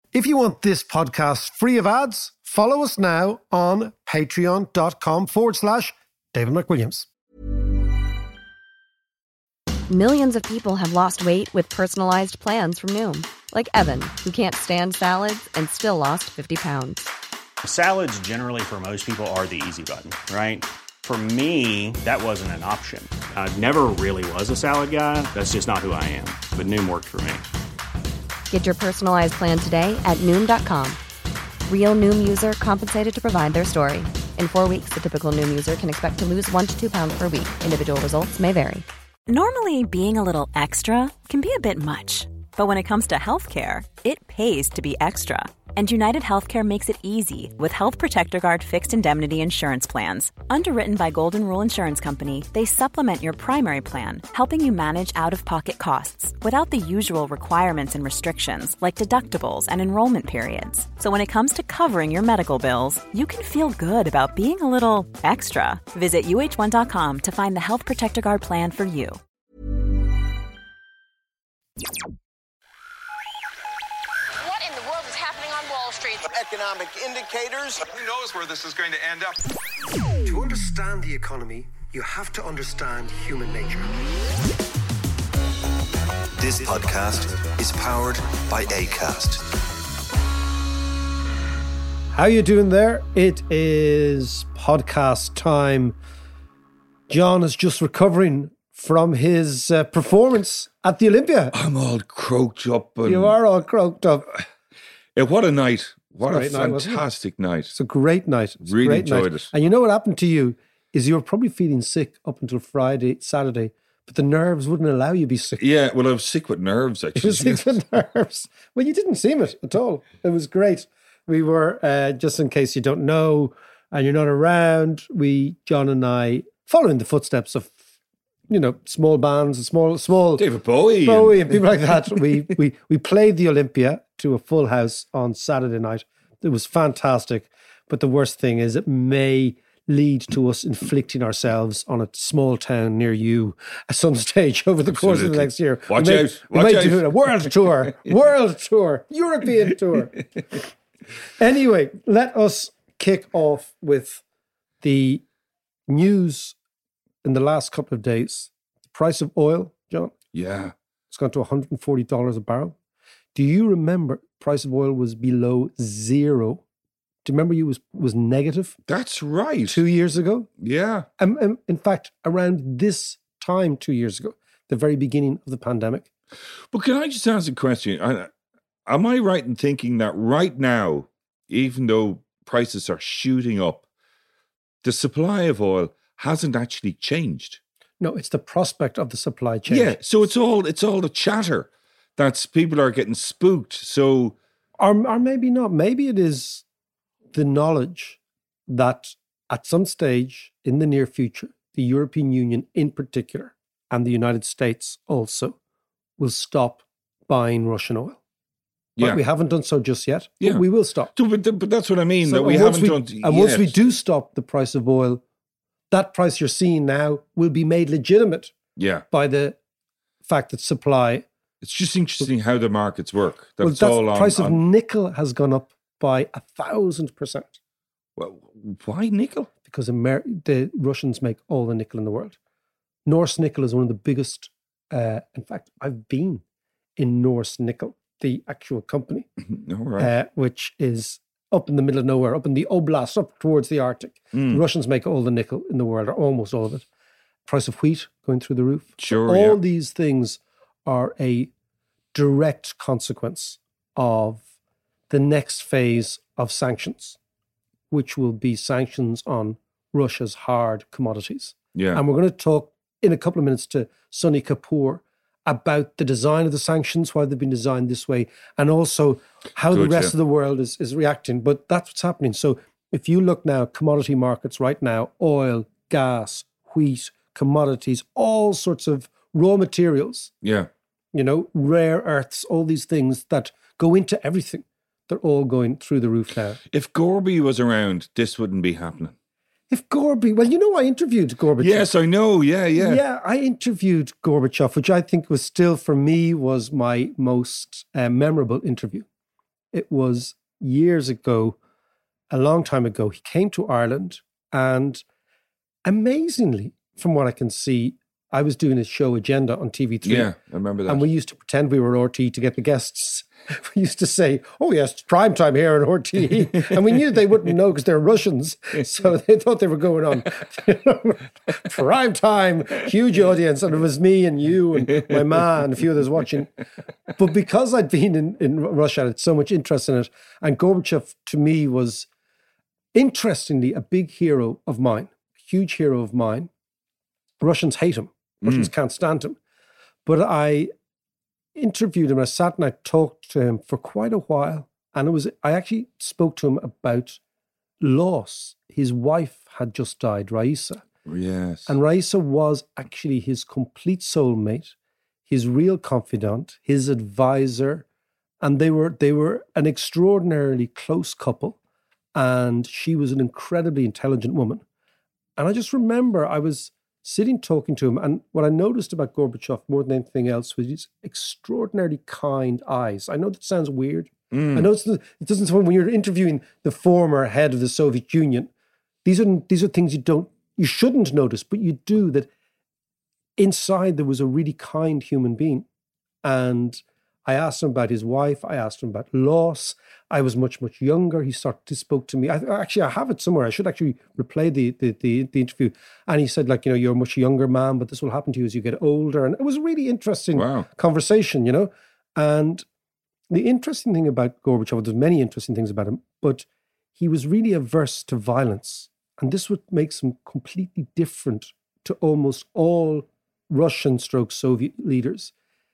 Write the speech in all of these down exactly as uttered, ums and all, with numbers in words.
If you want this podcast free of ads, follow us now on patreon.com forward slash David McWilliams. Millions of people have lost weight with personalized plans from Noom. Like Evan, who can't stand salads and still lost fifty pounds. Salads generally for most people are the easy button, right? For me, that wasn't an option. I never really was a salad guy. That's just not who I am. But Noom worked for me. Get your personalized plan today at Noom dot com. Real Noom user compensated to provide their story. In four weeks, the typical Noom user can expect to lose one to two pounds per week. Individual results may vary. Normally, being a little extra can be a bit much. But when it comes to healthcare, it pays to be extra. And United Healthcare makes it easy with Health Protector Guard fixed indemnity insurance plans. Underwritten by Golden Rule Insurance Company, they supplement your primary plan, helping you manage out-of-pocket costs without the usual requirements and restrictions like deductibles and enrollment periods. So when it comes to covering your medical bills, you can feel good about being a little extra. Visit U H one dot com to find the Health Protector Guard plan for you. Economic indicators. Who knows where this is going to end up? To understand the economy, you have to understand human nature. This podcast is powered by Acast. How you doing there? It is podcast time. John is just recovering from his uh, performance at the Olympia. I'm all croaked up. And you are all croaked up. Yeah, what a night. What a, a fantastic night, night. It's a great night. It's really a great enjoyed night. it. And you know what happened to you is you were probably feeling sick up until Friday, Saturday, but the nerves wouldn't allow you to be sick. Yeah, well, I was sick with nerves, actually. You were sick with nerves. Well, you didn't seem it at all. It was great. We were, uh, just in case you don't know and you're not around, we, John and I, following the footsteps of, you know, small bands, small, small David Bowie, Bowie and, and people like that. we we we played the Olympia to a full house on Saturday night. It was fantastic, but the worst thing is it may lead to us inflicting ourselves on a small town near you at some stage over the Absolutely. course of the next year. Watch we may, out! We Watch may out. do a world tour, world tour, European tour. Anyway, let us kick off with the news in the last couple of days. The price of oil, John. Yeah. It's gone to one hundred forty dollars a barrel. Do you remember price of oil was below zero? Do you remember you was was negative? That's right. Two years ago? Yeah. Um, um, in fact, around this time two years ago, the very beginning of the pandemic. But can I just ask a question? I, am I right in thinking that right now, even though prices are shooting up, the supply of oil hasn't actually changed? No, it's the prospect of the supply chain. Yeah, so it's all it's all the chatter that people are getting spooked. So, or, or maybe not. Maybe it is the knowledge that at some stage in the near future, the European Union in particular, and the United States also, will stop buying Russian oil. But yeah, we haven't done so just yet. Yeah, but we will stop. So, but, but that's what I mean. So, that we and once haven't we, done. And yet. once we do stop the price of oil, that price you're seeing now will be made legitimate. Yeah, by the fact that supply. It's just interesting how the markets work. That's, well, that's all the on, price of on, nickel has gone up by a thousand percent. Well, why nickel? Because Amer- the Russians make all the nickel in the world. Norse Nickel is one of the biggest. Uh, in fact, I've been in Norse Nickel, the actual company, all right. uh, which is up in the middle of nowhere, up in the Oblast, up towards the Arctic. Mm. The Russians make all the nickel in the world, or almost all of it. Price of wheat going through the roof. Sure, so all yeah. these things are a direct consequence of the next phase of sanctions, which will be sanctions on Russia's hard commodities. Yeah. And we're going to talk in a couple of minutes to Sunny Kapoor about the design of the sanctions, why they've been designed this way, and also how Good, the rest yeah. of the world is, is reacting. But that's what's happening. So if you look now, commodity markets right now, oil, gas, wheat, commodities, all sorts of raw materials, Yeah. you know, rare earths, all these things that go into everything, they're all going through the roof now. If Gorby was around, this wouldn't be happening. If Gorby, well, you know, I interviewed Gorbachev. Yes, I know. Yeah, yeah. Yeah, I interviewed Gorbachev, which I think was still, for me, was my most uh, memorable interview. It was years ago, a long time ago. He came to Ireland, and amazingly, from what I can see, I was doing his show Agenda on T V three. Yeah, I remember that. And we used to pretend we were R T E to get the guests. We used to say, oh yes, it's prime time here at R T E. And we knew they wouldn't know because they're Russians. So they thought they were going on prime time, huge audience. And it was me and you and my ma and a few others watching. But because I'd been in, in Russia, I had so much interest in it. And Gorbachev, to me, was interestingly a big hero of mine, huge hero of mine. Russians hate him. Russians mm. can't stand him. But I interviewed him. I sat and I talked to him for quite a while. And it was, I actually spoke to him about loss. His wife had just died, Raisa. Yes. And Raisa was actually his complete soulmate, his real confidant, his advisor. And they were, they were an extraordinarily close couple. And she was an incredibly intelligent woman. And I just remember I was sitting talking to him, and what I noticed about Gorbachev more than anything else was his extraordinarily kind eyes. I know that sounds weird. Mm. I know it's, it doesn't sound when you're interviewing the former head of the Soviet Union. These are these are things you don't, you shouldn't notice, but you do. That inside there was a really kind human being, and I asked him about his wife. I asked him about loss. I was much, much younger. He started to spoke to me. I, actually, I have it somewhere. I should actually replay the, the, the, the interview. And he said, like, you know, you're a much younger man, but this will happen to you as you get older. And it was a really interesting wow. conversation, you know. And the interesting thing about Gorbachev, there's many interesting things about him, but he was really averse to violence. And this would make him completely different to almost all Russian stroke Soviet leaders.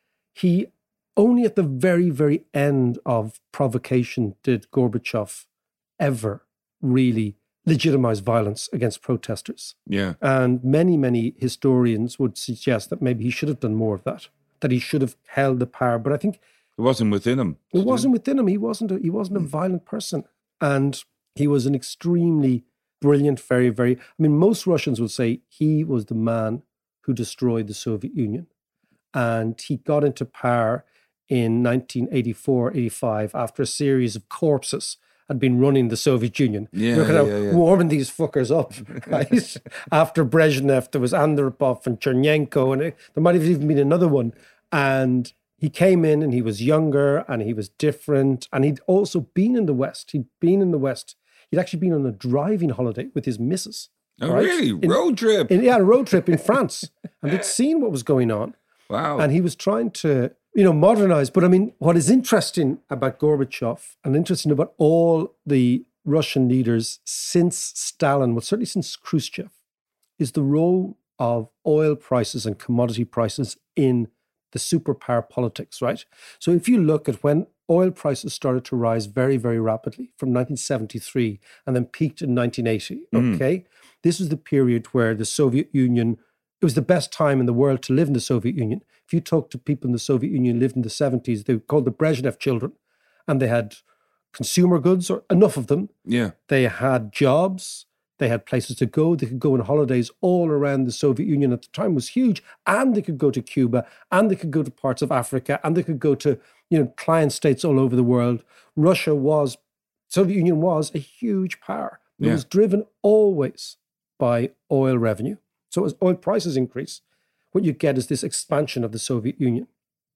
He Only at the very, very end of provocation did Gorbachev ever really legitimize violence against protesters. Yeah. And many, many historians would suggest that maybe he should have done more of that, that he should have held the power. But I think it wasn't within him. It wasn't within him. He wasn't a, he wasn't a violent person. And he was an extremely brilliant, very, very, I mean, most Russians would say he was the man who destroyed the Soviet Union. And he got into power in nineteen eighty-four, eighty-five, after a series of corpses had been running the Soviet Union. Yeah, They were kind of yeah, yeah. warming these fuckers up, right? After Brezhnev, there was Andropov and Chernenko, and it, there might have even been another one. And he came in and he was younger and he was different. And he'd also been in the West. He'd been in the West. He'd actually been on a driving holiday with his missus. Oh, right? really? In, road trip? In, yeah, a road trip in France. And they'd seen what was going on. Wow. And he was trying to, you know, modernize. But I mean, what is interesting about Gorbachev and interesting about all the Russian leaders since Stalin, well, certainly since Khrushchev, is the role of oil prices and commodity prices in the superpower politics, right? So if you look at when oil prices started to rise very, very rapidly from nineteen seventy-three and then peaked in nineteen eighty, Mm. okay? This was the period where the Soviet Union, it was the best time in the world to live in the Soviet Union. If you talk to people in the Soviet Union who lived in the seventies, they were called the Brezhnev children, and they had consumer goods, or enough of them. Yeah. They had jobs. They had places to go. They could go on holidays all around the Soviet Union at the time was huge. And they could go to Cuba, and they could go to parts of Africa, and they could go to, you know, client states all over the world. Russia was, Soviet Union was a huge power. It Yeah. was driven always by oil revenue. So as oil prices increase, what you get is this expansion of the Soviet Union.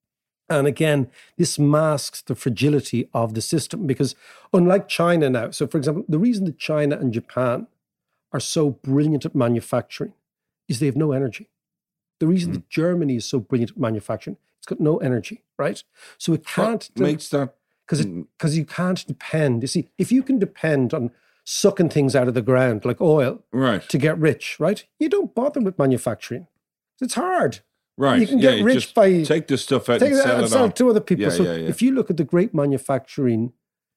And again, this masks the fragility of the system because unlike China now, so for example, the reason that China and Japan are so brilliant at manufacturing is they have no energy. The reason mm. that Germany is so brilliant at manufacturing, it's got no energy, right? So it can't... What makes that... Because because you can't depend. You see, if you can depend on sucking things out of the ground like oil right. to get rich, right? You don't bother with manufacturing. It's hard. Right. You can yeah, get you rich just by... take this stuff out Take and it sell out and it sell on. it to other people. Yeah, so yeah, yeah. if you look at the great manufacturing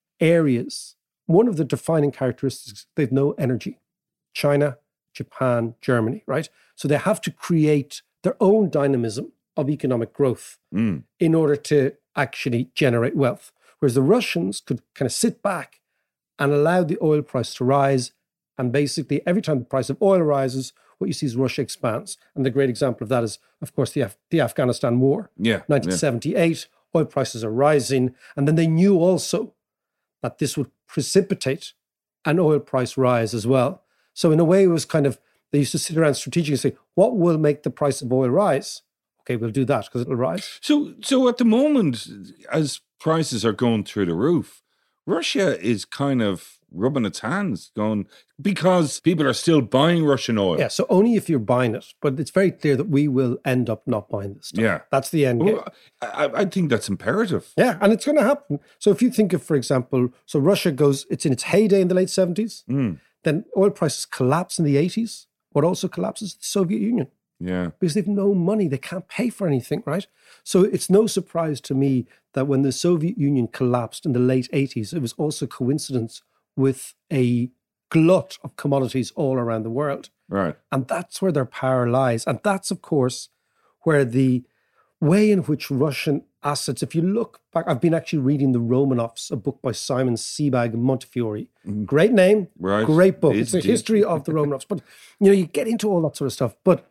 areas, one of the defining characteristics, they've no energy. China, Japan, Germany, right? So they have to create their own dynamism of economic growth Mm. in order to actually generate wealth. Whereas the Russians could kind of sit back and allow the oil price to rise. And basically, every time the price of oil rises, what you see is Russia expands. And the great example of that is, of course, the, Af- the Afghanistan war. Yeah. nineteen seventy-eight, oil prices are rising. And then they knew also that this would precipitate an oil price rise as well. So in a way, it was kind of, they used to sit around strategically and say, what will make the price of oil rise? Okay, we'll do that because it'll rise. So, so at the moment, as prices are going through the roof, Russia is kind of rubbing its hands, going, because people are still buying Russian oil. Yeah, so only if you're buying it. But it's very clear that we will end up not buying this stuff. Yeah. That's the end game. Well, I, I think that's imperative. Yeah, and it's going to happen. So if you think of, for example, so Russia goes, it's in its heyday in the late seventies. Mm. Then oil prices collapse in the eighties. What also collapses is the Soviet Union. Yeah. Because they've no money. They can't pay for anything, right? So it's no surprise to me that when the Soviet Union collapsed in the late eighties, it was also coincidence with a glut of commodities all around the world. Right. And that's where their power lies. And that's, of course, where the way in which Russian assets, if you look back, I've been actually reading The Romanovs, a book by Simon Sebag Montefiore. Mm. Great name, Right. great book. It's It's, a deep. history of the Romanovs. But, you know, you get into all that sort of stuff. But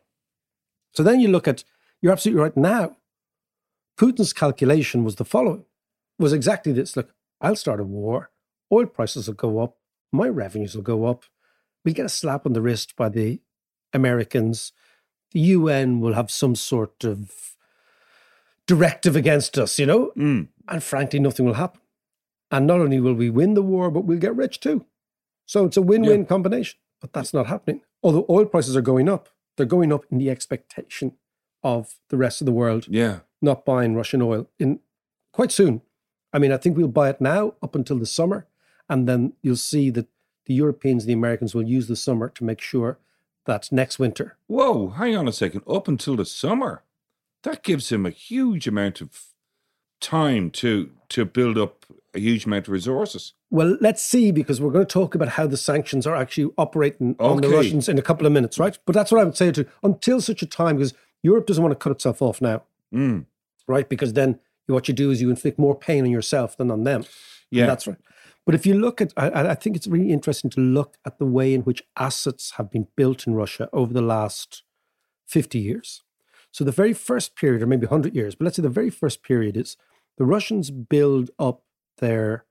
so then you look at, you're absolutely right now, Putin's calculation was the following, was exactly this. Look, I'll start a war. Oil prices will go up. My revenues will go up. We'll get a slap on the wrist by the Americans. The U N will have some sort of directive against us, you know? Mm. And frankly, nothing will happen. And not only will we win the war, but we'll get rich too. So it's a win-win Yeah. combination. But that's not happening. Although oil prices are going up, they're going up in the expectation of the rest of the world Yeah. not buying Russian oil in quite soon. I mean, I think we'll buy it now up until the summer. And then you'll see that the Europeans and the Americans will use the summer to make sure that next winter. Whoa, hang on a second. Up until the summer. That gives him a huge amount of time to to build up a huge amount of resources. Well, let's see, because we're going to talk about how the sanctions are actually operating on the Okay. Russians in a couple of minutes, right? But that's what I would say to until such a time, because Europe doesn't want to cut itself off now, Mm. right? Because then what you do is you inflict more pain on yourself than on them. Yeah. And that's right. But if you look at, I, I think it's really interesting to look at the way in which assets have been built in Russia over the last fifty years. So the very first period, or maybe one hundred years, but let's say the very first period is the Russians build up their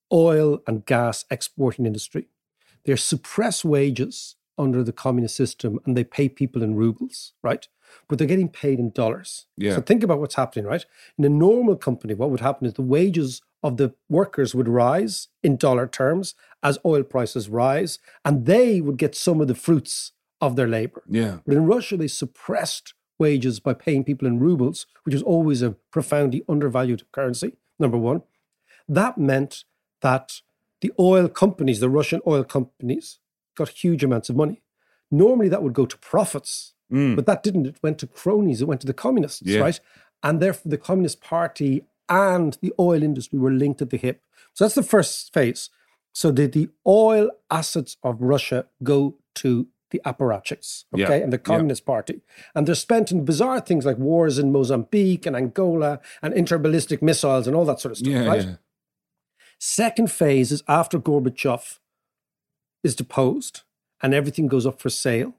oil and gas exporting industry. They suppress wages under the communist system and they pay people in rubles, right? But they're getting paid in dollars. Yeah. So think about what's happening, right? In a normal company, what would happen is the wages of the workers would rise in dollar terms as oil prices rise, and they would get some of the fruits of their labor. Yeah. But in Russia, they suppressed wages by paying people in rubles, which was always a profoundly undervalued currency, number one. That meant that the oil companies, the Russian oil companies, got huge amounts of money. Normally that would go to profits, Mm. but that didn't. It went to cronies, it went to the communists, Yeah. right? And therefore the Communist Party and the oil industry were linked at the hip. So that's the first phase. So the, the oil assets of Russia go to the apparatchiks, okay, Yeah. and the Yeah. Communist Party. And they're spent in bizarre things like wars in Mozambique and Angola and interballistic missiles and all that sort of stuff, Yeah, right? yeah. Second phase is after Gorbachev is deposed and everything goes up for sale.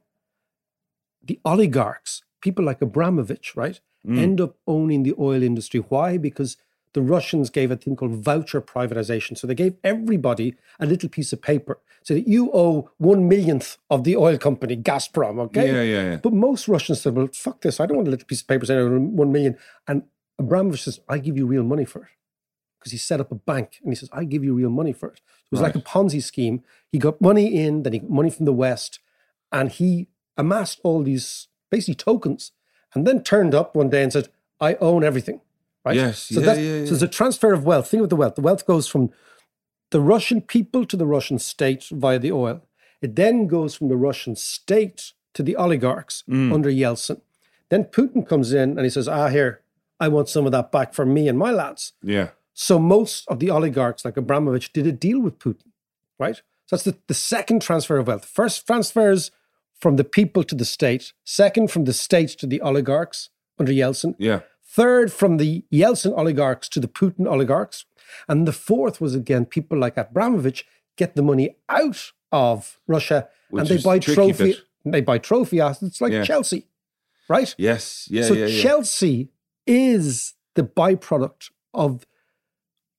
The oligarchs, people like Abramovich, right, Mm. end up owning the oil industry. Why? Because the Russians gave a thing called voucher privatization. So they gave everybody a little piece of paper so that you owe one millionth of the oil company, Gazprom, okay? Yeah, yeah, yeah. But most Russians said, well, fuck this. I don't want a little piece of paper saying I owe one million. And Abramovich says, I give you real money for it. Because he set up a bank and he says, I give you real money for it. It was Right. like a Ponzi scheme. He got money in, then he got money from the West, and he amassed all these basically tokens and then turned up one day and said, I own everything. Right? Yes, So, yeah, that's, yeah, yeah. so there's a transfer of wealth. Think of the wealth. The wealth goes from the Russian people to the Russian state via the oil. It then goes from the Russian state to the oligarchs Mm. under Yeltsin. Then Putin comes in and he says, ah, here, I want some of that back for me and my lads. Yeah. So most of the oligarchs, like Abramovich, did a deal with Putin, right? So that's the, the second transfer of wealth. First transfers from the people to the state. Second, from the state to the oligarchs under Yeltsin. Yeah. Third, from the Yeltsin oligarchs to the Putin oligarchs. And the fourth was, again, people like Abramovich get the money out of Russia Which and they is buy the tricky trophy. bit. They buy trophy assets like Yeah. Chelsea, right? Yes. Yeah, so yeah, yeah. Chelsea is the byproduct of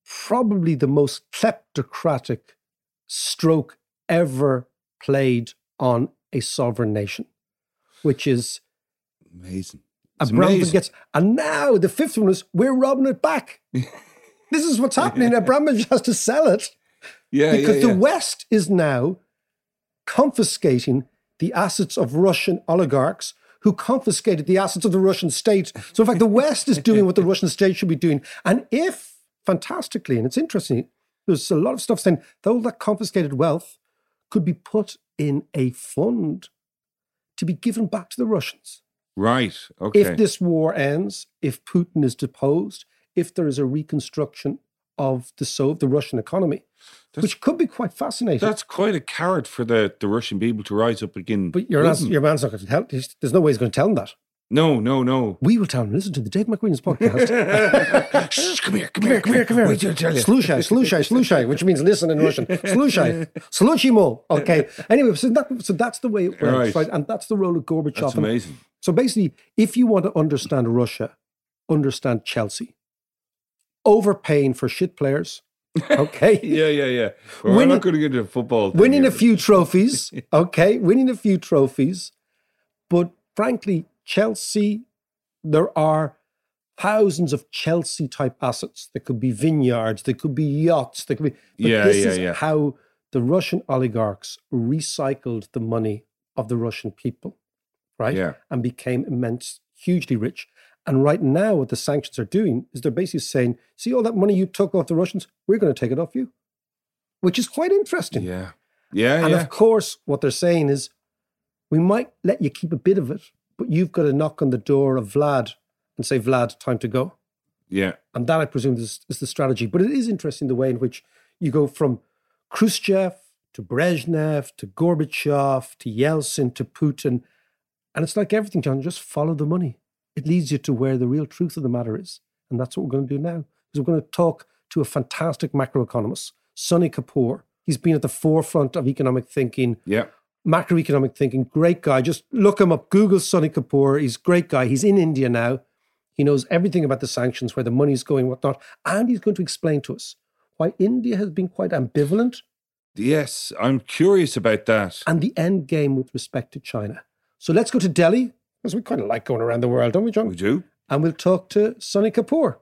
probably the most kleptocratic stroke ever played on a sovereign nation, which is amazing. Abramovich gets, and now the fifth one is we're robbing it back. This is what's happening. Abramovich has to sell it. Yeah, because yeah, yeah. the West is now confiscating the assets of Russian oligarchs who confiscated the assets of the Russian state. So in fact, the West is doing what the Russian state should be doing. And if, fantastically, and it's interesting, there's a lot of stuff saying that all that confiscated wealth could be put in a fund to be given back to the Russians. Right, okay. If this war ends, if Putin is deposed, if there is a reconstruction of the so the Russian economy, that's, which could be quite fascinating. That's quite a carrot for the, the Russian people to rise up again. But your, man's, your man's not going to tell. There's no way he's going to tell him that. No, no, no. We will tell him. Listen to the Dave McQueen's podcast. Shh, come here, come here, come here, come here. Wait till I tell you. Slushai, slushai, slushai, which means listen in Russian. Slushai, sluchimo. Okay. Anyway, so, that, so that's the way it works, right. right? And that's the role of Gorbachev. That's amazing. And so basically, if you want to understand Russia, understand Chelsea. Overpaying for shit players. Okay. yeah, yeah, yeah. Well, winning, I'm not going to get into football. Winning here. a few trophies. Okay. Winning a few trophies. But frankly, Chelsea, there are thousands of Chelsea type assets. There could be vineyards, there could be yachts, there could be. But yeah, this yeah, is yeah. how the Russian oligarchs recycled the money of the Russian people, right? Yeah. And became immense, hugely rich. And right now, what the sanctions are doing is they're basically saying, see all that money you took off the Russians, we're going to take it off you, which is quite interesting. Yeah. Yeah, and yeah. of course, what they're saying is, we might let you keep a bit of it, but you've got to knock on the door of Vlad and say, Vlad, time to go. Yeah. And that, I presume, is, is the strategy. But it is interesting the way in which you go from Khrushchev to Brezhnev to Gorbachev to Yeltsin to Putin. And it's like everything, John, just follow the money. It leads you to where the real truth of the matter is. And that's what we're going to do now. Is we're going to talk to a fantastic macroeconomist, Sonny Kapoor. He's been at the forefront of economic thinking, yeah, macroeconomic thinking. Great guy. Just look him up. Google Sonny Kapoor. He's a great guy. He's in India now. He knows everything about the sanctions, where the money's going, whatnot. And he's going to explain to us why India has been quite ambivalent. Yes, I'm curious about that. And the end game with respect to China. So let's go to Delhi. Because we kind of like going around the world, don't we, John? We do. And we'll talk to Sonny Kapoor.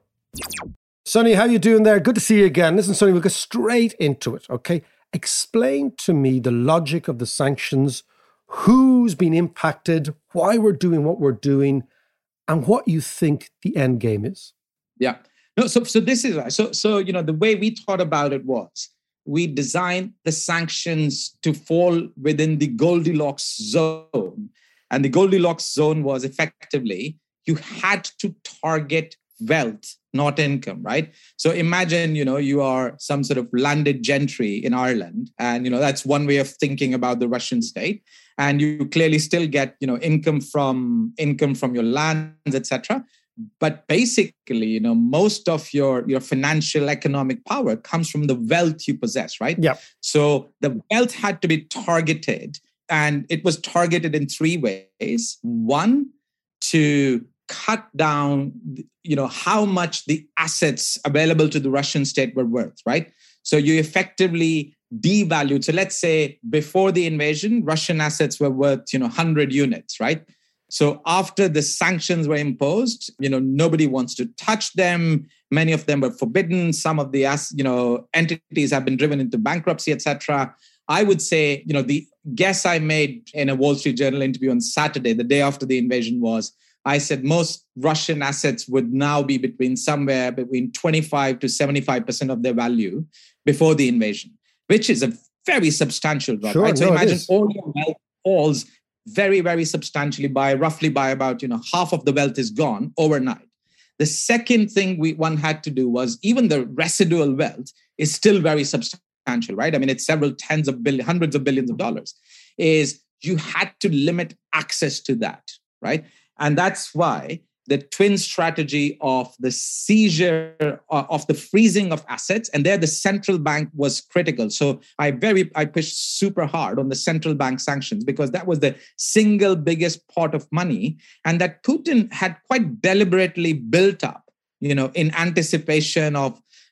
Sonny, how you doing there? Good to see you again. Listen, Sonny, we'll go straight into it, okay? Explain to me the logic of the sanctions, who's been impacted, why we're doing what we're doing, and what you think the end game is. Yeah. No, so so this is right. So, so you know, the way we thought about it was we designed the sanctions to fall within the Goldilocks zone. And the Goldilocks zone was effectively, you had to target wealth, not income, right? So imagine, you know, you are some sort of landed gentry in Ireland. And, you know, that's one way of thinking about the Russian state. And you clearly still get, you know, income from income from your lands, et cetera. But basically, you know, most of your, your financial economic power comes from the wealth you possess, right? Yeah. So the wealth had to be targeted. And it was targeted in three ways. One, to cut down, you know, how much the assets available to the Russian state were worth, right? So you effectively devalued. So let's say before the invasion, Russian assets were worth, you know, one hundred units, right? So after the sanctions were imposed, you know, nobody wants to touch them. Many of them were forbidden. Some of the, you know, entities have been driven into bankruptcy, et cetera. I would say, you know, the guess I made in a Wall Street Journal interview on Saturday, the day after the invasion, was I said most Russian assets would now be between somewhere between twenty-five to seventy-five percent of their value before the invasion, which is a very substantial drop. Sure, right? So no, imagine all your wealth falls very, very substantially by roughly by about, you know, half of the wealth is gone overnight. The second thing we one had to do was even the residual wealth is still very substantial. Right? I mean, it's several tens of billions, hundreds of billions of dollars, is you had to limit access to that, right? And that's why the twin strategy of the seizure, of the freezing of assets, and there the central bank was critical. So I very, I pushed super hard on the central bank sanctions because that was the single biggest pot of money, and that Putin had quite deliberately built up, you know, in anticipation of,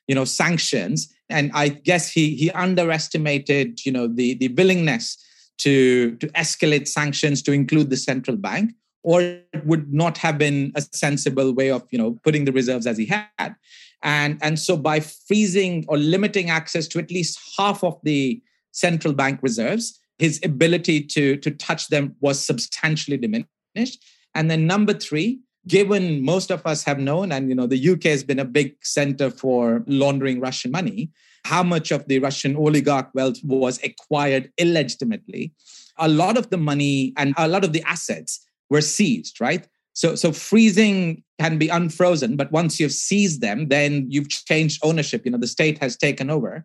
you know, sanctions. And I guess he he underestimated, you know, the, the willingness to, to escalate sanctions to include the central bank, or it would not have been a sensible way of, you know, putting the reserves as he had. And, and so by freezing or limiting access to at least half of the central bank reserves, his ability to, to touch them was substantially diminished. And then number three, given most of us have known, and you know, the U K has been a big center for laundering Russian money, how much of the Russian oligarch wealth was acquired illegitimately, a lot of the money and a lot of the assets were seized, right? So, so freezing can be unfrozen, but once you've seized them, then you've changed ownership. You know, the state has taken over.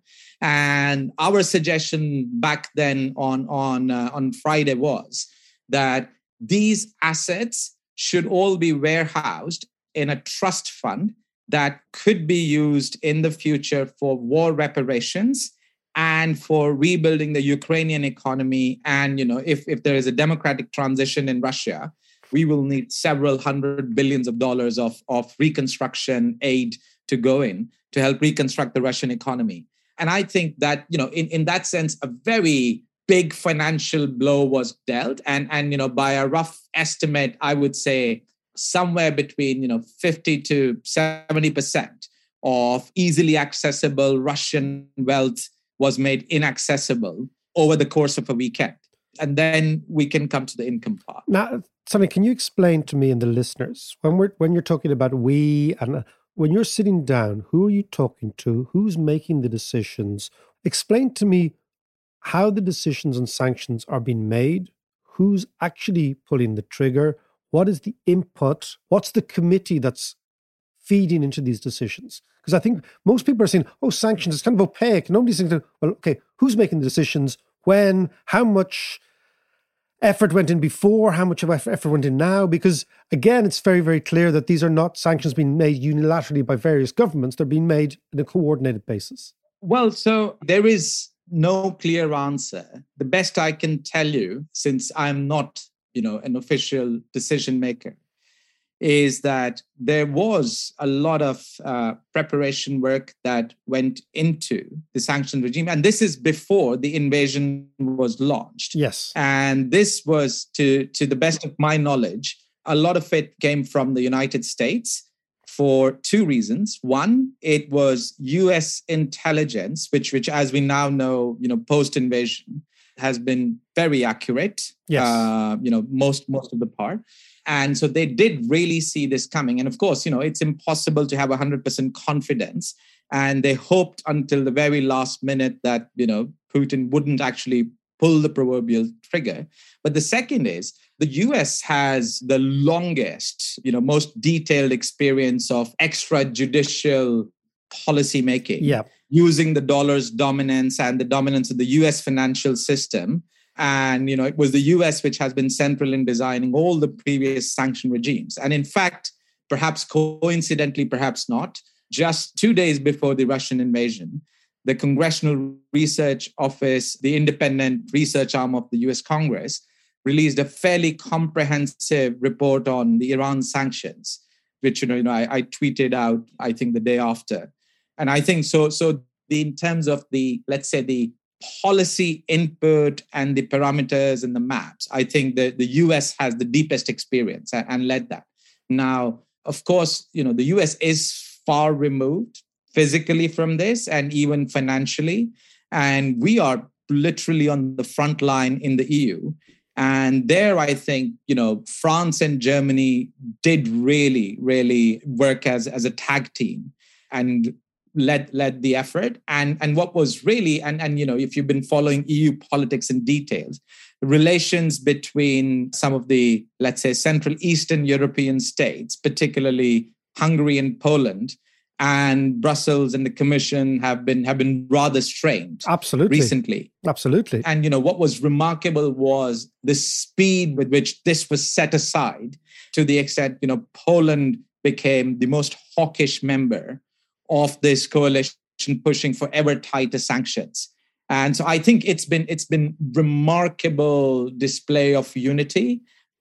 And our suggestion back then on, on, uh, on Friday was that these assets should all be warehoused in a trust fund that could be used in the future for war reparations and for rebuilding the Ukrainian economy. And, you know, if, if there is a democratic transition in Russia, we will need several hundred billions of dollars of, of reconstruction aid to go in to help reconstruct the Russian economy. And I think that, you know, in, in that sense, a very big financial blow was dealt. And, and, you know, by a rough estimate, I would say somewhere between, you know, fifty to seventy percent of easily accessible Russian wealth was made inaccessible over the course of a weekend. And then we can come to the income part. Now, Sonny, can you explain to me and the listeners, when we're when you're talking about we, and uh, when you're sitting down, who are you talking to? Who's making the decisions? Explain to me how the decisions on sanctions are being made, who's actually pulling the trigger, what is the input, what's the committee that's feeding into these decisions? Because I think most people are saying, oh, sanctions, it's kind of opaque. Nobody's saying, well, okay, who's making the decisions, when, how much effort went in before, how much of effort went in now? Because again, it's very, very clear that these are not sanctions being made unilaterally by various governments. They're being made on a coordinated basis. Well, so there is no clear answer. The best I can tell you, since I'm not, you know, an official decision maker, is that there was a lot of uh, preparation work that went into the sanctions regime. And this is before the invasion was launched. Yes. And this was, to, to the best of my knowledge, a lot of it came from the United States for two reasons. One, it was U S intelligence, which, which as we now know, you know, post-invasion has been very accurate. Yes. Uh, you know, most, most of the part. And so they did really see this coming. And of course, you know, it's impossible to have one hundred percent confidence. And they hoped until the very last minute that, you know, Putin wouldn't actually pull the proverbial trigger. But the second is the U S has the longest, you know, most detailed experience of extrajudicial policymaking, yeah. using the dollar's dominance and the dominance of the U S financial system. And, you know, it was the U S which has been central in designing all the previous sanction regimes. And in fact, perhaps coincidentally, perhaps not, just two days before the Russian invasion, the Congressional Research Office, the independent research arm of the U S Congress, released a fairly comprehensive report on the Iran sanctions, which, you know, you know I, I tweeted out, I think, the day after. And I think so, so the, in terms of the, let's say, the policy input and the parameters and the maps, I think that the U S has the deepest experience and, and led that. Now, of course, you know, the U S is far removed physically from this and even financially. And we are literally on the front line in the E U. And there, I think, you know, France and Germany did really, really work as, as a tag team and led led the effort. And, and what was really, and, and, you know, if you've been following E U politics in details, relations between some of the, let's say, Central Eastern European states, particularly Hungary and Poland, and Brussels and the Commission have been have been rather strained. Absolutely. Recently. Absolutely. And, you know, what was remarkable was the speed with which this was set aside, to the extent, you know, Poland became the most hawkish member of this coalition pushing for ever tighter sanctions. And so I think it's been it's been remarkable display of unity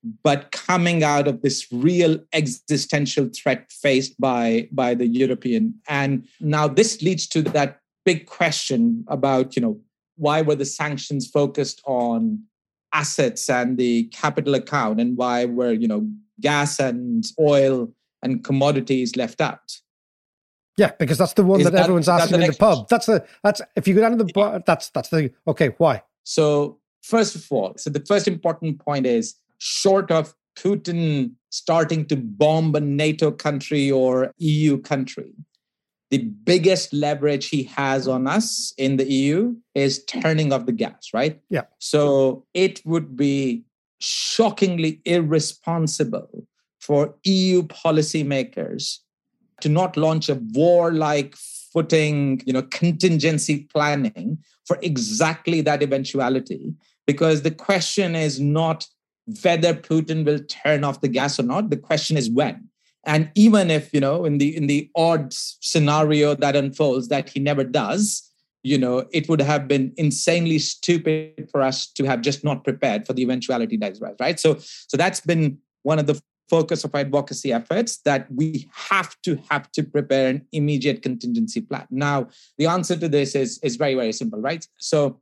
but coming out of this real existential threat faced by, by the European. And now this leads to that big question about, you know, why were the sanctions focused on assets and the capital account, and why were, you know, gas and oil and commodities left out? Yeah, because that's the one that, that everyone's asking in the pub. Question. That's the that's if you go down to the bar, that's that's the okay. Why? So first of all, so the first important point is, short of Putin starting to bomb a NATO country or E U country, the biggest leverage he has on us in the E U is turning off the gas, right? Yeah. So it would be shockingly irresponsible for E U policymakers to not launch a war-like footing, you know, contingency planning for exactly that eventuality. Because the question is not whether Putin will turn off the gas or not. The question is when. And even if, you know, in the in the odd scenario that unfolds that he never does, you know, it would have been insanely stupid for us to have just not prepared for the eventuality that is right, right? So, so that's been one of the focus of our advocacy efforts, that we have to have to prepare an immediate contingency plan. Now, the answer to this is, is very, very simple, right? So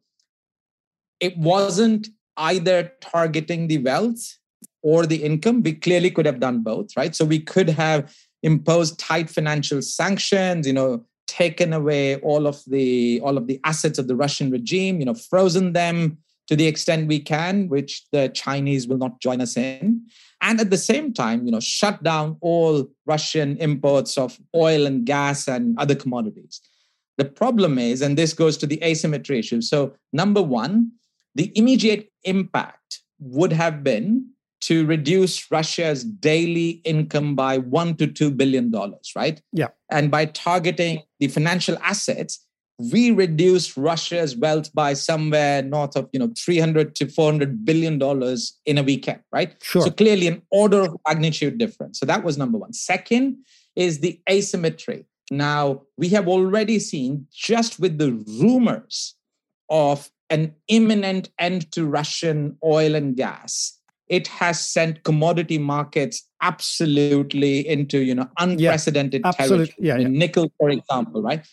it wasn't either targeting the wealth or the income. We clearly could have done both, right? So we could have imposed tight financial sanctions, you know, taken away all of the all of the assets of the Russian regime, you know, frozen them to the extent we can, which the Chinese will not join us in. And at the same time, you know, shut down all Russian imports of oil and gas and other commodities. The problem is, and this goes to the asymmetry issue. So number one, the immediate impact would have been to reduce Russia's daily income by one to two billion dollars, right? Yeah. And by targeting the financial assets, we reduced Russia's wealth by somewhere north of, you know, three hundred to four hundred billion dollars in a weekend, right? Sure. So clearly an order of magnitude difference. So that was number one. Second is the asymmetry. Now, we have already seen, just with the rumors of an imminent end to Russian oil and gas, it has sent commodity markets absolutely into, you know, unprecedented yeah, absolutely. territory. Yeah, yeah. Nickel, for example, right?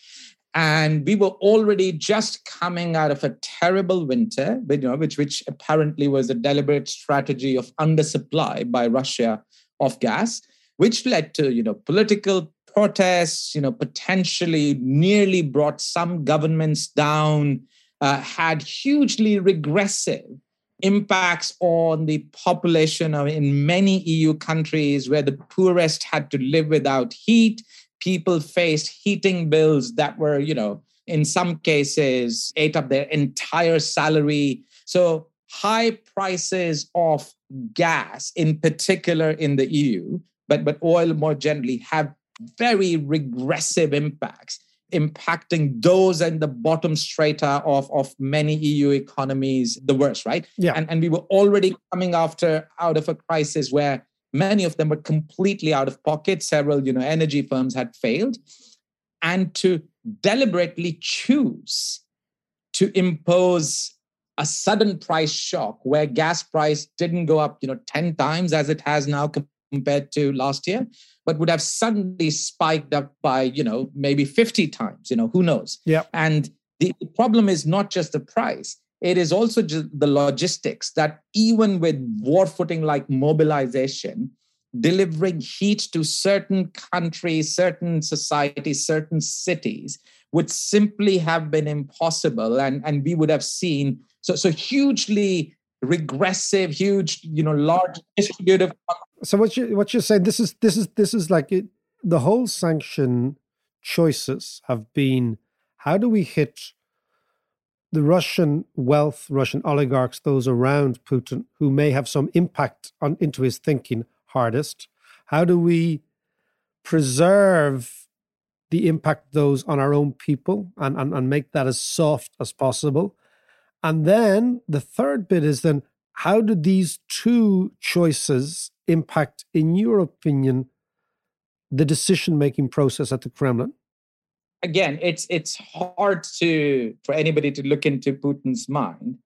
And we were already just coming out of a terrible winter, you know, which, which apparently was a deliberate strategy of undersupply by Russia of gas, which led to, you know, political protests, you know, potentially nearly brought some governments down, uh, had hugely regressive impacts on the population of, in many E U countries where the poorest had to live without heat. People faced heating bills that were, you know, in some cases ate up their entire salary. So high prices of gas, in particular in the E U, but, but oil more generally, have very regressive impacts, impacting those and the bottom strata of, of many E U economies the worst, right? Yeah. And, and we were already coming after out of a crisis where many of them were completely out of pocket. Several, you know, energy firms had failed. And to deliberately choose to impose a sudden price shock where gas price didn't go up, you know, ten times as it has now compared to last year, but would have suddenly spiked up by, you know, maybe fifty times, you know, who knows? Yeah. And the problem is not just the price. It is also just the logistics that even with war footing like mobilization, delivering heat to certain countries, certain societies, certain cities would simply have been impossible. And, and we would have seen so, so hugely regressive, huge, you know, large distributive. So what you what you're saying, this is this is this is like it, the whole sanction choices have been, how do we hit the Russian wealth, Russian oligarchs, those around Putin who may have some impact on into his thinking hardest? How do we preserve the impact of those on our own people and, and, and make that as soft as possible? And then the third bit is then, how do these two choices impact, in your opinion, the decision-making process at the Kremlin? Again, it's it's hard to for anybody to look into Putin's mind,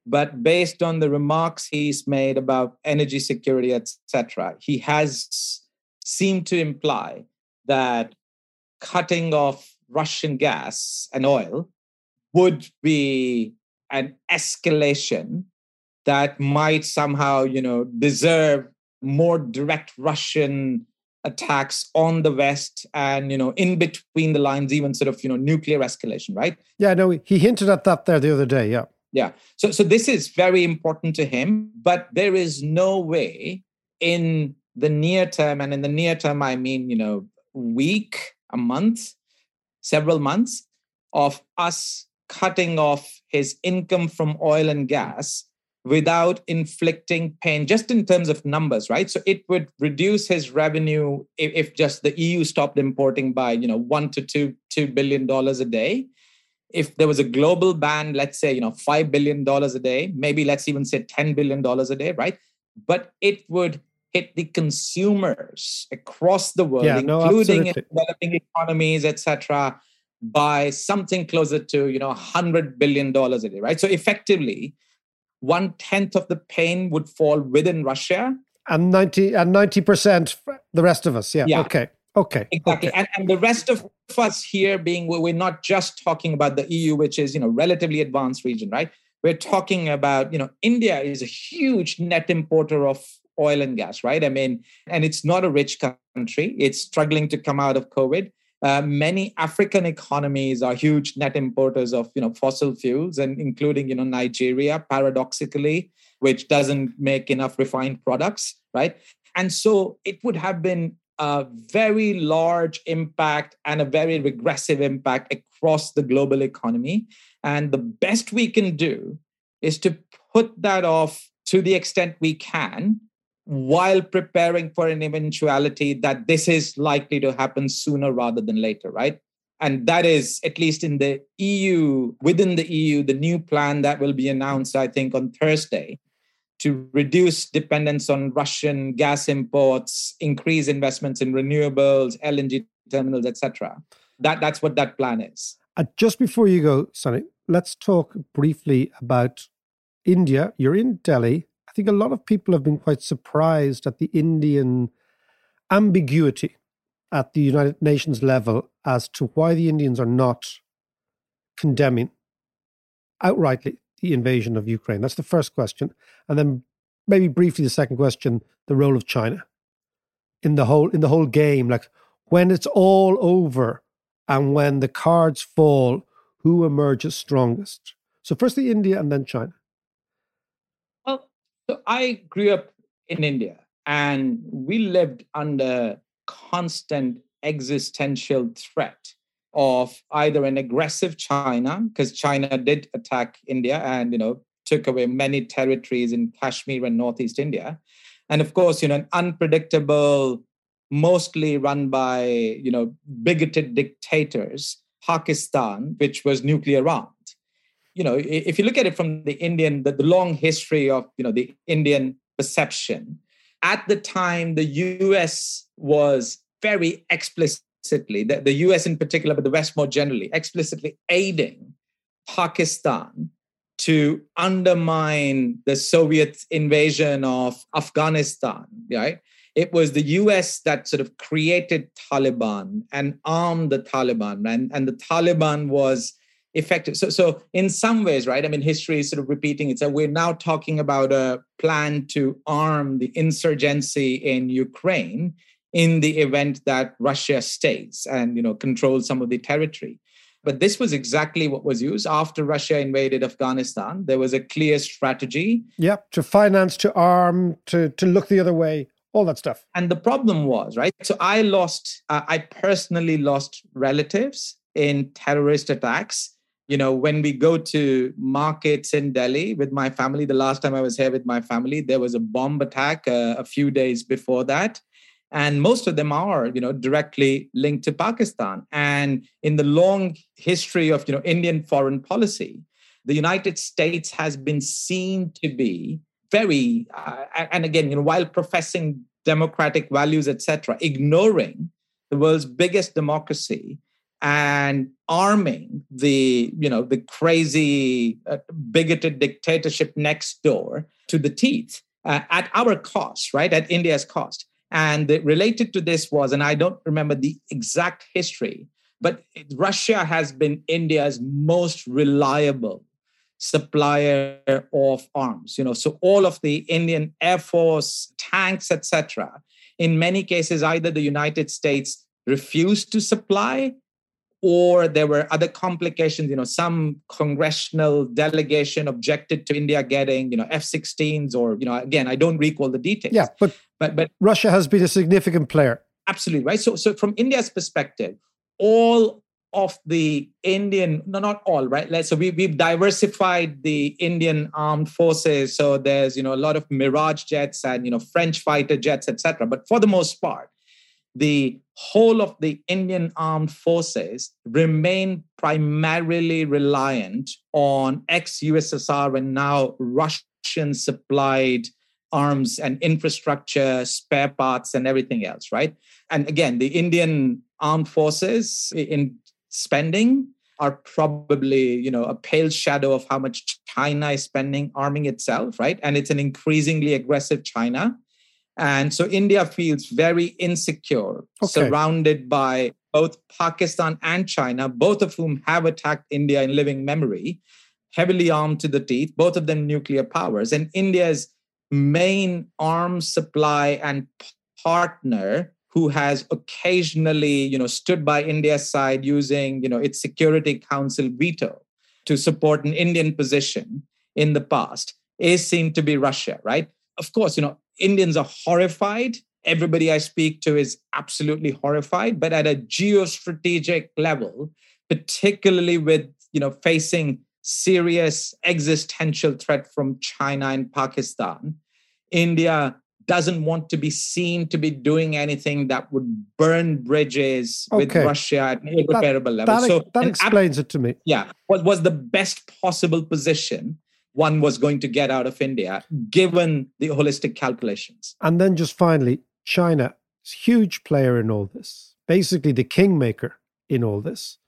But based on the remarks he's made about energy security, et cetera, he has seemed to imply that cutting off Russian gas and oil would be an escalation that might somehow, you know, deserve more direct Russian attacks on the West and, you know, in between the lines, even sort of, you know, nuclear escalation, right? Yeah, no, he hinted at that there the other day, yeah. Yeah. So, so this is very important to him, but there is no way in the near term, and in the near term, I mean, you know, week, a month, several months, of us cutting off his income from oil and gas without inflicting pain, just in terms of numbers, right? So it would reduce his revenue if, if just the E U stopped importing by, you know, one to two, two billion dollars a day. If there was a global ban, let's say, you know, five billion dollars a day, maybe let's even say ten billion dollars a day, right? But it would hit the consumers across the world, yeah, no, including in absolutely. developing economies, et cetera, by something closer to, you know, one hundred billion dollars a day, right? So effectively, one-tenth of the pain would fall within Russia. And ninety and ninety percent the rest of us, yeah, Yeah. okay. Okay. Exactly. Okay. And, and the rest of us here being, we're not just talking about the E U, which is, you know, relatively advanced region, right? We're talking about, you know, India is a huge net importer of oil and gas, right? I mean, and it's not a rich country. It's struggling to come out of COVID. Uh, many African economies are huge net importers of, you know, fossil fuels, and including, you know, Nigeria, paradoxically, which doesn't make enough refined products, right? And so it would have been a very large impact and a very regressive impact across the global economy. And the best we can do is to put that off to the extent we can, while preparing for an eventuality that this is likely to happen sooner rather than later, right? And that is, at least in the E U, within the E U, the new plan that will be announced, I think, on Thursday, to reduce dependence on Russian gas imports, increase investments in renewables, L N G terminals, et cetera. That, that's what that plan is. Uh, just before you go, Sonny, let's talk briefly about India. You're in Delhi. I think a lot of people have been quite surprised at the Indian ambiguity at the United Nations level as to why the Indians are not condemning outrightly the invasion of Ukraine. That's the first question. And then maybe briefly the second question, the role of China in the whole in the whole game. Like, when it's all over and when the cards fall, who emerges strongest? So firstly India and then China. Well, so I grew up in India, and we lived under constant existential threat of either an aggressive China, because China did attack India and, you know, took away many territories in Kashmir and Northeast India. And of course, you know, an unpredictable, mostly run by, you know, bigoted dictators, Pakistan, which was nuclear armed. You know, if you look at it from the Indian, the, the long history of, you know, the Indian perception, at the time, the U S was very explicit, The, the U S in particular, but the West more generally, explicitly aiding Pakistan to undermine the Soviet invasion of Afghanistan, right? It was the U S that sort of created Taliban and armed the Taliban, and, and the Taliban was effective. So, so in some ways, right, I mean, history is sort of repeating itself. We're now talking about a plan to arm the insurgency in Ukraine in the event that Russia stays and, you know, controls some of the territory. But this was exactly what was used after Russia invaded Afghanistan. There was a clear strategy. Yep, to finance, to arm, to, to look the other way, all that stuff. And the problem was, right, so I lost, uh, I personally lost relatives in terrorist attacks. You know, when we go to markets in Delhi with my family, the last time I was here with my family, there was a bomb attack uh, a few days before that. And most of them are, you know, directly linked to Pakistan. And in the long history of, you know, Indian foreign policy, the United States has been seen to be very, uh, and again, you know, while professing democratic values, et cetera, ignoring the world's biggest democracy and arming the, you know, the crazy, uh, bigoted dictatorship next door to the teeth uh, at our cost, right? At India's cost. And the, related to this was, and I don't remember the exact history, but Russia has been India's most reliable supplier of arms. You know, so all of the Indian Air Force, tanks, et cetera, in many cases, either the United States refused to supply, or there were other complications. You know, some congressional delegation objected to India getting, you know, F sixteens, or, you know, again, I don't recall the details. Yeah, but but but Russia has been a significant player. Absolutely, right? So, so from India's perspective, all of the Indian, no, not all, right? So we, we've diversified the Indian armed forces. So there's, you know, a lot of Mirage jets and, you know, French fighter jets, et cetera. But for the most part, the whole of the Indian armed forces remain primarily reliant on ex-U S S R and now Russian-supplied arms and infrastructure, spare parts, and everything else, right? And again, the Indian armed forces in spending are probably, you know, a pale shadow of how much China is spending arming itself, right? And it's an increasingly aggressive China. And so India feels very insecure, okay, surrounded by both Pakistan and China, both of whom have attacked India in living memory, heavily armed to the teeth, both of them nuclear powers. And India's main arms supply and partner, who has occasionally, you know, stood by India's side using, you know, its Security Council veto to support an Indian position in the past, is seen to be Russia, right? Of course, you know, Indians are horrified. Everybody I speak to is absolutely horrified. But at a geostrategic level, particularly with, you know, facing serious existential threat from China and Pakistan, India doesn't want to be seen to be doing anything that would burn bridges okay. with Russia at an irreparable that, level. That, so that explains ab- it to me. Yeah. What was the best possible position one was going to get out of India, given the holistic calculations. And then just finally, China is a huge player in all this, basically the kingmaker in all this.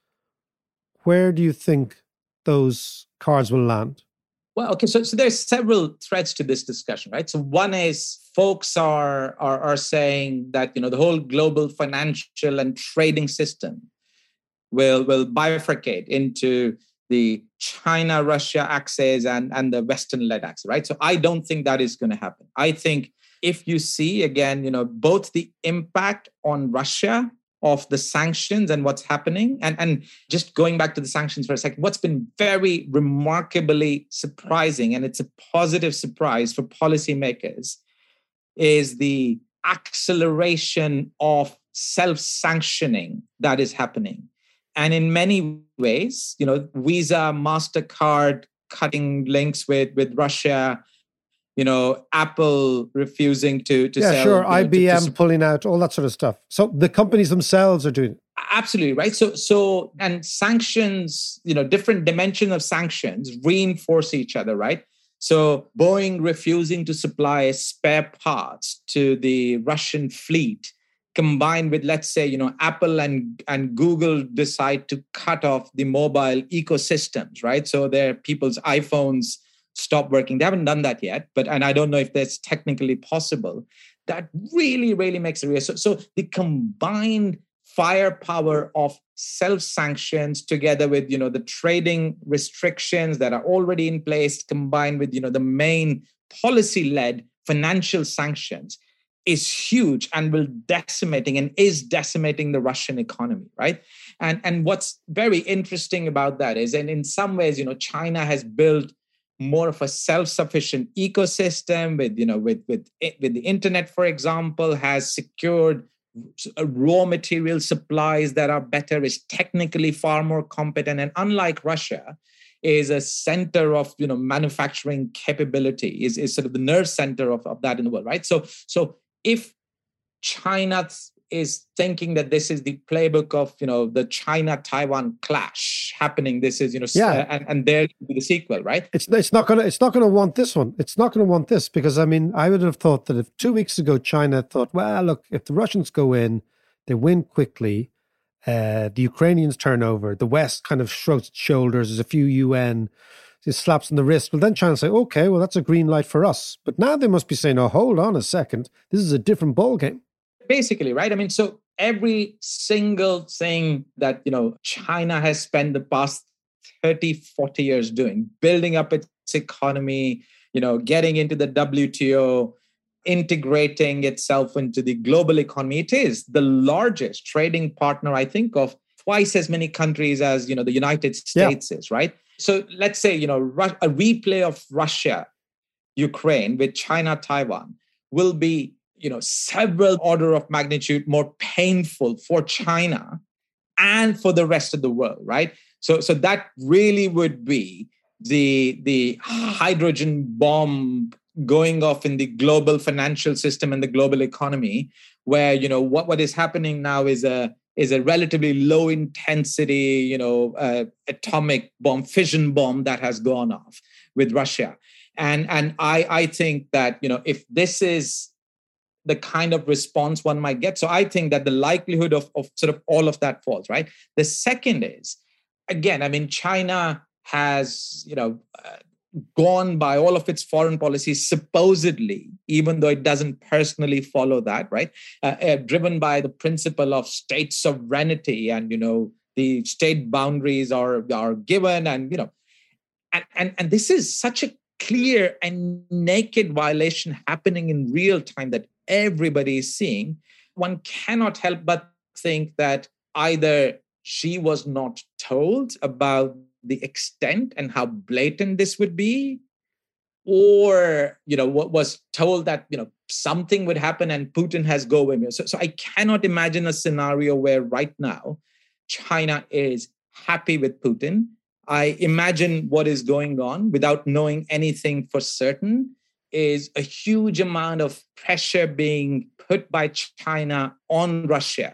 Where do you think those cards will land? Well, okay, so, so there's several threads to this discussion, right? So one is folks are, are, are saying that, you know, the whole global financial and trading system will, will bifurcate into the China-Russia axis and, and the Western-led axis, right? So I don't think that is going to happen. I think if you see, again, you know, both the impact on Russia of the sanctions and what's happening, and, and just going back to the sanctions for a second, what's been very remarkably surprising, and it's a positive surprise for policymakers, is the acceleration of self-sanctioning that is happening. And in many ways, you know, Visa, MasterCard cutting links with, with Russia, you know, Apple refusing to, to yeah, sell. sure, you know, I B M to, to pulling out, all that sort of stuff. So the companies themselves are doing it. Absolutely, right? So, so and sanctions, you know, different dimension of sanctions reinforce each other, right? So Boeing refusing to supply spare parts to the Russian fleet, combined with, let's say, you know, Apple and, and Google decide to cut off the mobile ecosystems, right? So their people's iPhones stop working. They haven't done that yet, but and I don't know if that's technically possible. That really, really makes it real. So, so the combined firepower of self-sanctions together with, you know, the trading restrictions that are already in place, combined with, you know, the main policy-led financial sanctions, is huge and will decimating and is decimating the Russian economy, right? And, and what's very interesting about that is, and in some ways, you know, China has built more of a self-sufficient ecosystem with, you know, with, with, with the internet, for example, has secured raw material supplies that are better, is technically far more competent. And unlike Russia, is a center of, you know, manufacturing capability, is, is sort of the nerve center of, of that in the world, right? So, so if China is thinking that this is the playbook of, you know, the China-Taiwan clash happening, this is, you know, yeah. and, and there be the sequel, right? It's it's not gonna it's not gonna want this one. It's not gonna want this because I mean I would have thought that if two weeks ago China thought, well, look, if the Russians go in, they win quickly, Uh, the Ukrainians turn over. The West kind of shrugs its shoulders. There's a few U N just slaps on the wrist. Well, then China say, okay, well, that's a green light for us. But now they must be saying, oh, hold on a second. This is a different ballgame. Basically, right? I mean, so every single thing that, you know, China has spent the past thirty, forty years doing, building up its economy, you know, getting into the W T O, integrating itself into the global economy. It is the largest trading partner, I think, of twice as many countries as, you know, the United States yeah. is, right? So let's say, you know, a replay of Russia, Ukraine with China, Taiwan will be, you know, several order of magnitude more painful for China and for the rest of the world, right? So, so that really would be the, the hydrogen bomb going off in the global financial system and the global economy, where, you know, what, what is happening now is a is a relatively low intensity, you know, uh, atomic bomb, fission bomb that has gone off with Russia. And, and I, I think that, you know, if this is the kind of response one might get, so I think that the likelihood of, of sort of all of that falls, right? The second is, again, I mean, China has, you know, uh, gone by all of its foreign policies, supposedly, even though it doesn't personally follow that, right? Uh, uh, driven by the principle of state sovereignty, and, you know, the state boundaries are, are given, and, you know, and, and, and this is such a clear and naked violation happening in real time that everybody is seeing. One cannot help but think that either she was not told about the extent and how blatant this would be, or, you know, what was told that, you know, something would happen and Putin has go away. So, so I cannot imagine a scenario where right now China is happy with Putin. I imagine what is going on, without knowing anything for certain, is a huge amount of pressure being put by China on Russia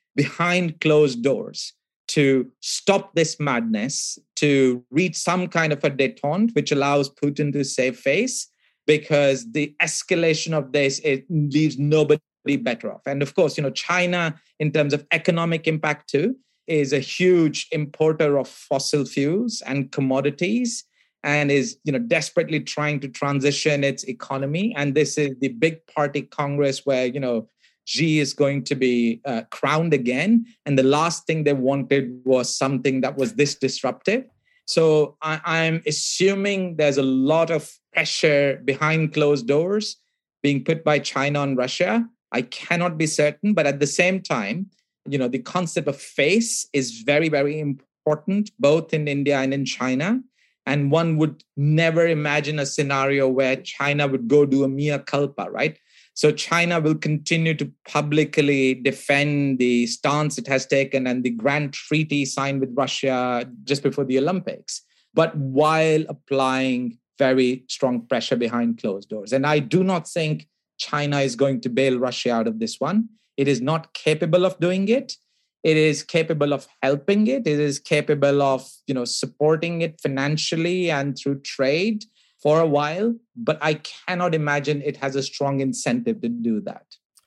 behind closed doors to stop this madness, to reach some kind of a détente, which allows Putin to save face, because the escalation of this, it leaves nobody better off. And of course, you know, China, in terms of economic impact too, is a huge importer of fossil fuels and commodities, and is, you know, desperately trying to transition its economy. And this is the big party Congress where, you know, Xi is going to be uh, crowned again. And the last thing they wanted was something that was this disruptive. So I, I'm assuming there's a lot of pressure behind closed doors being put by China on Russia. I cannot be certain, but at the same time, you know, the concept of face is very, very important, both in India and in China. And one would never imagine a scenario where China would go do a mea culpa, right? So China will continue to publicly defend the stance it has taken and the grand treaty signed with Russia just before the Olympics, but while applying very strong pressure behind closed doors. And I do not think China is going to bail Russia out of this one. It is not capable of doing it. It is capable of helping it. It is capable of, you know, supporting it financially and through trade for a while, but I cannot imagine it has a strong incentive to do that.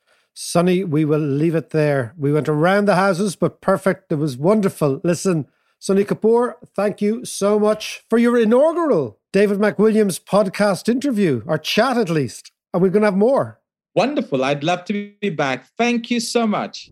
Sonny, we will leave it there. We went around the houses, but perfect. It was wonderful. Listen, Sonny Kapoor, thank you so much for your inaugural David McWilliams podcast interview, or chat at least. And we're going to have more. Wonderful. I'd love to be back. Thank you so much.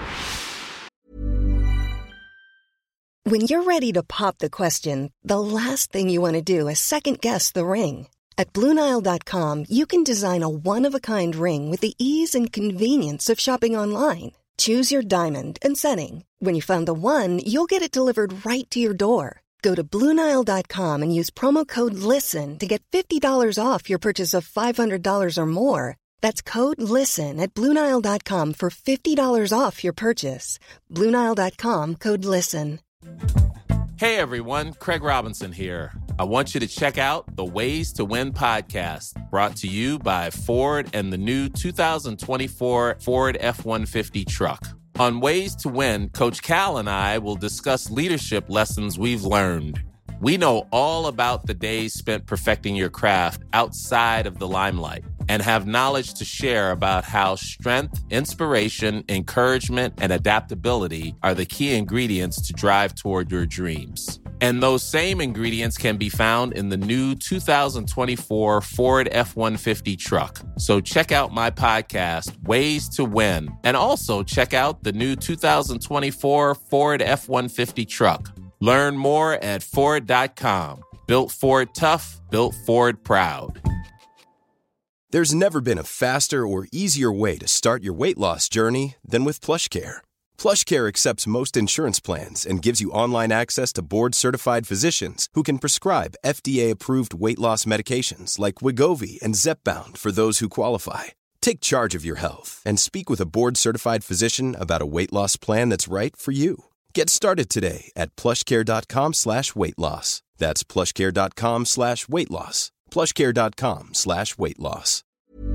When you're ready to pop the question, the last thing you want to do is second-guess the ring. At Blue Nile dot com, you can design a one-of-a-kind ring with the ease and convenience of shopping online. Choose your diamond and setting. When you find the one, you'll get it delivered right to your door. Go to Blue Nile dot com and use promo code LISTEN to get fifty dollars off your purchase of five hundred dollars or more. That's code LISTEN at Blue Nile dot com for fifty dollars off your purchase. Blue Nile dot com, code LISTEN. Hey everyone, Craig Robinson here. I want you to check out the Ways to Win podcast, brought to you by Ford and the new two thousand twenty-four Ford F one fifty truck. On Ways to Win, Coach Cal and I will discuss leadership lessons we've learned. We know all about the days spent perfecting your craft outside of the limelight. and have knowledge to share about how strength, inspiration, encouragement, and adaptability are the key ingredients to drive toward your dreams. And those same ingredients can be found in the new two thousand twenty-four Ford F one fifty truck. So check out my podcast, Ways to Win, and also check out the new two thousand twenty-four Ford F one fifty truck. Learn more at Ford dot com. Built Ford tough, built Ford proud. There's never been a faster or easier way to start your weight loss journey than with PlushCare. PlushCare accepts most insurance plans and gives you online access to board-certified physicians who can prescribe F D A-approved weight loss medications like Wegovy and Zepbound for those who qualify. Take charge of your health and speak with a board-certified physician about a weight loss plan that's right for you. Get started today at plushcare.com slash weight loss. That's plushcare.com slash weight loss. plushcare.com slash weight loss.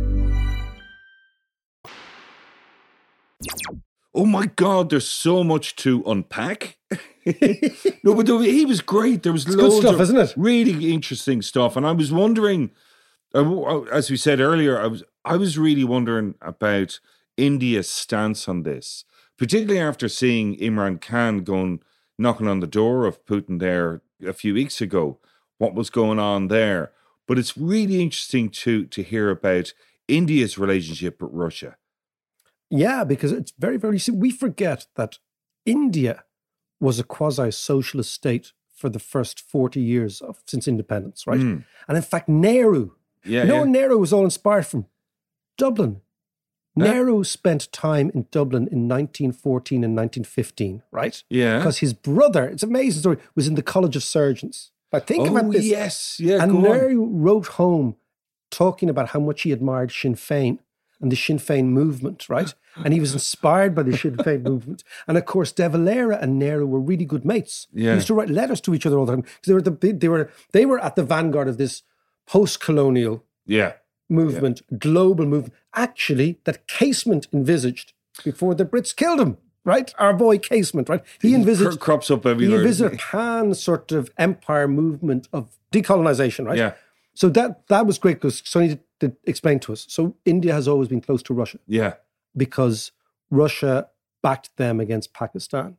Oh my God, there's so much to unpack. No, but there, he was great. There was it's loads good stuff, of isn't it? really interesting stuff. And I was wondering, uh, as we said earlier, I was I was really wondering about India's stance on this, particularly after seeing Imran Khan going knocking on the door of Putin there a few weeks ago. What was going on there? But it's really interesting to to hear about India's relationship with Russia. Yeah, because it's very, very... See, we forget that India was a quasi-socialist state for the first forty years of since independence, right? Mm. And in fact, Nehru, yeah, you know, yeah. Nehru was all inspired from Dublin. Huh? Nehru spent time in Dublin in nineteen fourteen and nineteen fifteen, right? Yeah. Because his brother, it's an amazing story, was in the College of Surgeons. I think oh, about this. yes, yeah, and go Nehru on. wrote home talking about how much he admired Sinn Féin and the Sinn Féin movement, right? And he was inspired by the Sinn Féin movement. And of course, De Valera and Nehru were really good mates. Yeah. They used to write letters to each other all the time because they were the they were they were at the vanguard of this post-colonial yeah. movement, yeah. global movement. Actually, that Casement envisaged before the Brits killed him. Right, our boy Casement, right? He envisaged Cr- crops up everywhere. He envisaged a pan sort of empire movement of decolonization, right? Yeah. So that that was great because Sonny did, did explain to us. So India has always been close to Russia. Yeah. Because Russia backed them against Pakistan,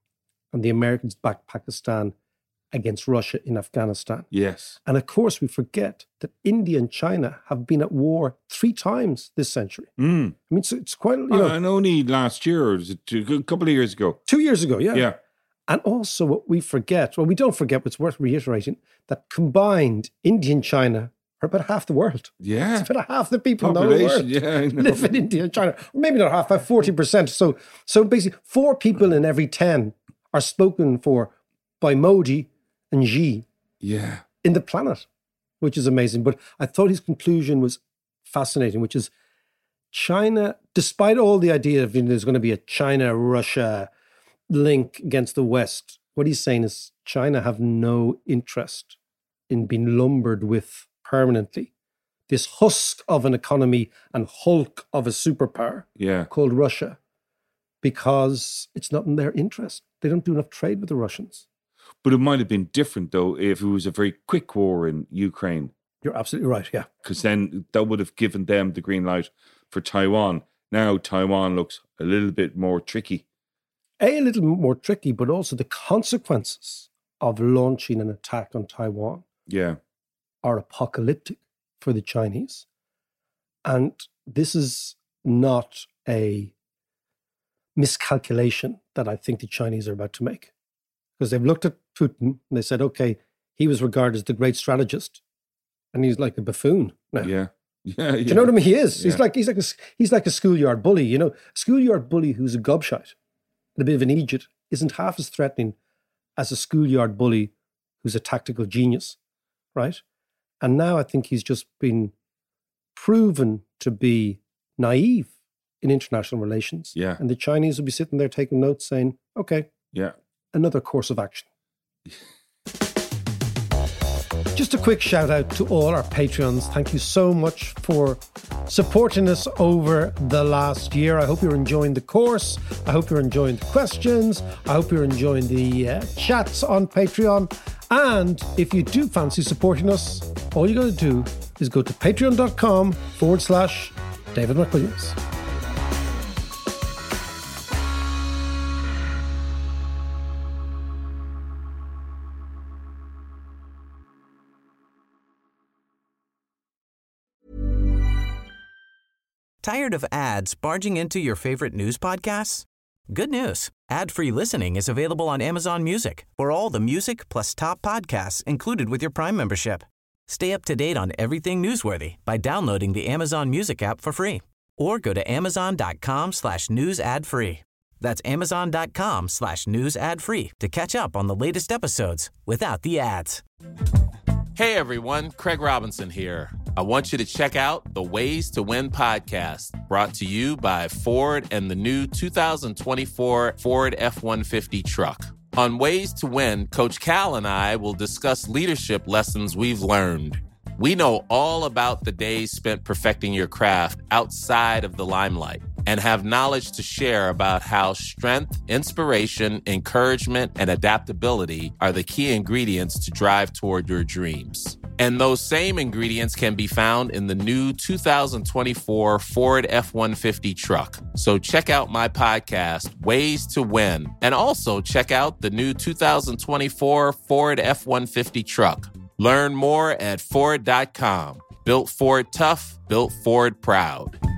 and the Americans backed Pakistan against Russia in Afghanistan. Yes. And of course, we forget that India and China have been at war three times this century. Mm. I mean, it's, it's quite, you know. Uh, and only last year, or was it two, a couple of years ago? Two years ago, yeah. Yeah. And also what we forget, well, we don't forget, but it's worth reiterating, that combined India and China are about half the world. Yeah. It's about half the people Population, in the whole world yeah, live in India and China. Or maybe not half, about forty percent. So, so basically, four people in every ten are spoken for by Modi and Xi yeah. in the planet, which is amazing. But I thought his conclusion was fascinating, which is China, despite all the idea of you know, there's going to be a China-Russia link against the West, what he's saying is China have no interest in being lumbered with permanently this husk of an economy and hulk of a superpower yeah. called Russia, because it's not in their interest. They don't do enough trade with the Russians. But it might have been different, though, if it was a very quick war in Ukraine. You're absolutely right, yeah. Because then that would have given them the green light for Taiwan. Now Taiwan looks a little bit more tricky. A, a little more tricky, but also the consequences of launching an attack on Taiwan yeah. are apocalyptic for the Chinese. And this is not a miscalculation that I think the Chinese are about to make. Because they've looked at Putin and they said, okay, he was regarded as the great strategist. And he's like a buffoon now. Yeah. Yeah, yeah. Do you know what I mean? He is. Yeah. He's like he's like a he's like a schoolyard bully. You know, a schoolyard bully who's a gobshite and a bit of an idiot isn't half as threatening as a schoolyard bully who's a tactical genius, right? And now I think he's just been proven to be naive in international relations. Yeah. And the Chinese will be sitting there taking notes, saying, "Okay, yeah, another course of action." Just a quick shout out to all our Patreons. Thank you so much for supporting us over the last year. I hope you're enjoying the course. I hope you're enjoying the questions. I hope you're enjoying the uh, chats on Patreon. And if you do fancy supporting us, all you got to do is go to patreon.com forward slash David McWilliams. Tired of ads barging into your favorite news podcasts? Good news. Ad-free listening is available on Amazon Music for all the music plus top podcasts included with your Prime membership. Stay up to date on everything newsworthy by downloading the Amazon Music app for free or go to amazon.com slash news ad free. That's amazon.com slash news ad free to catch up on the latest episodes without the ads. Hey everyone, Craig Robinson here. I want you to check out the Ways to Win podcast, brought to you by Ford and the new two thousand twenty-four Ford F one fifty truck. On Ways to Win, Coach Cal and I will discuss leadership lessons we've learned. We know all about the days spent perfecting your craft outside of the limelight and have knowledge to share about how strength, inspiration, encouragement, and adaptability are the key ingredients to drive toward your dreams. And those same ingredients can be found in the new two thousand twenty-four Ford F one fifty truck. So check out my podcast, Ways to Win, and also check out the new two thousand twenty-four Ford F one fifty truck. Learn more at Ford dot com. Built Ford tough, built Ford proud.